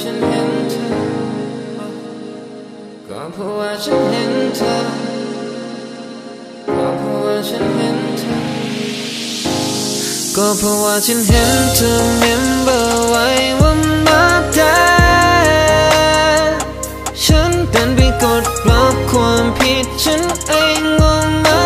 ฉันเห็นเธอก็เพราะว่าฉันเห็นเธอก็เพราะว่าฉันเห็นเธอก็เพราะว่าฉันเห็นเธอ remember ไว้ว่ามาได้ฉันดันไปกดรับความผิดฉันเองว่ามา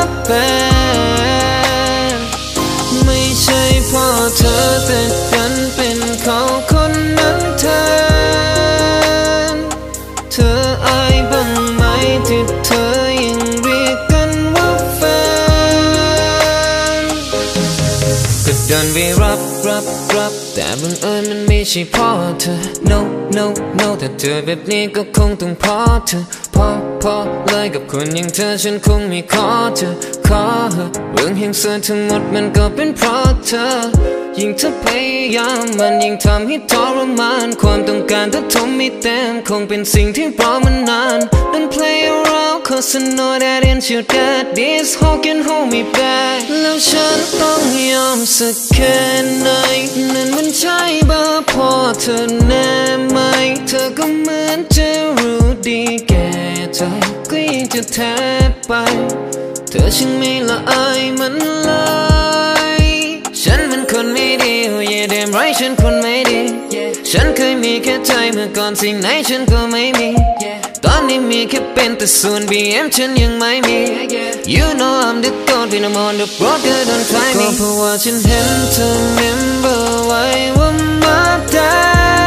เป็นไม่ใช่เพราะเธอแต่ดันเป็นเขาคนนั้นแทนเธออายบ้างไหมที่เธอยังเรียกกันว่าแฟนก็ดันไปรับแต่บังเอิญมันไม่ใช่เพราะเธอ no แต่เธอแบบนี้ก็คงต้องเพราะเธอพอเลยกับคนอย่างเธอฉันคงไม่ขอเธอขอเหอะเรื่องแห่งเสือทั้งหมดมันก็เป็นเพราะเธอยิ่งเธอพยายามมันยิ่งทำให้ทรมานความต้องการถ้าทนไม่เต็มคงเป็นสิ่งที่รอมานาน Don't play around cause I know that ain't you that this hoe can hold me back แล้วฉันต้องยอมสักแค่ไหนนั่นมันใช่บ้าพอเธอแน่ไหมเธอก็เหมือนจะรู้ดีแก่ใจก็ยังจะแทบไปเธอฉันไม่ละอายมันเลยฉันเป็นคนไม่ดี oh yeah damn right ฉันคนไม่ดี ฉันเคยมีแค่ใจเมื่อก่อนสิ่งไหนฉันก็ไม่มีตอนนี้มีแค่เป็นแต่ส่วน BM ฉันยังไม่มี You know I'm the goat when I'm on the road girl don't try me ก็เพราะว่าฉันเห็นเธอ remember ไว้ว่ามาได้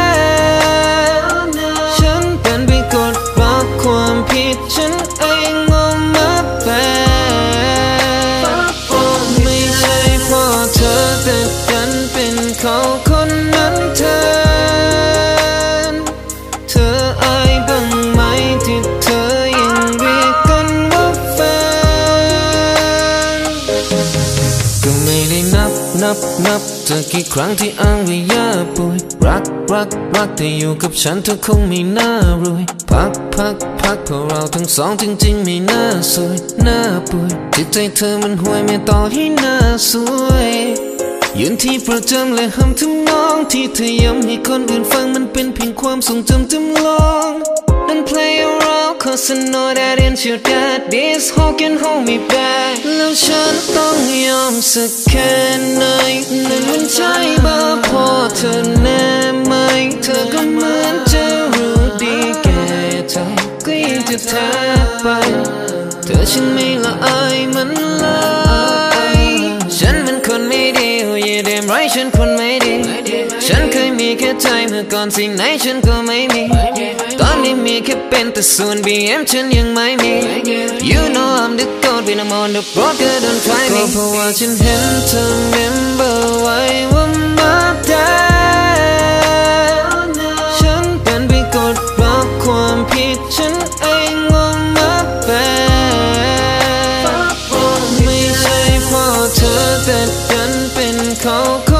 ฉันเป็นไปกดรับความผิดฉันเองว่ามาเป็นไม่ใช่เพราะเธอแต่ดันเป็นเขาคนนั้นแทนเธออายบ้างไหมที่เธอยังเรียกกันว่าแฟนก็ไม่ได้นับเธอกี่ครั้งที่อ้างว่าอย่าป่วยรักแต่อยู่กับฉันเธอคงไม่น่ารวยพักเพราะเราทั้งสองจริงๆไม่น่าสวยน่าป่วยจิตใจเธอมันห่วยไม่ต่อให้น่าสวยยืนที่ประจำและห้ำทำนองที่เธอย้ำให้คนอื่นฟังมันเป็นเพียงความทรงจำจำลอง Don't play around cause I know that ain't you that this hoe can hold me back แล้วฉันต้องยอมสักแค่ไหนนั่นมันใช่บ้าพอเธอแน่ไหมเธอก็เหมือนจะรู้ดีแก่ใจก็ยังจะแทบไปเธอฉันไม่ละอายมันเลยฉันเป็นคนไม่ดี oh yeah damn right ฉันคนไม่ดีฉันเคยมีแค่ใจเมื่อก่อนสิ่งไหนฉันก็ไม่มีตอนนี้มีแค่เป็นแต่ส่วน BM ฉันยังไม่มี You know I'm the goat when I'm on the road girl don't try me ก็เพราะว่าฉันเห็นเธอ remember ไว้ว่ามาได้ฉันเป็นไปกดรับความผิดฉันเองว่ามาเป็นไม่ใช่เพราะเธอแต่ดันเป็นเขา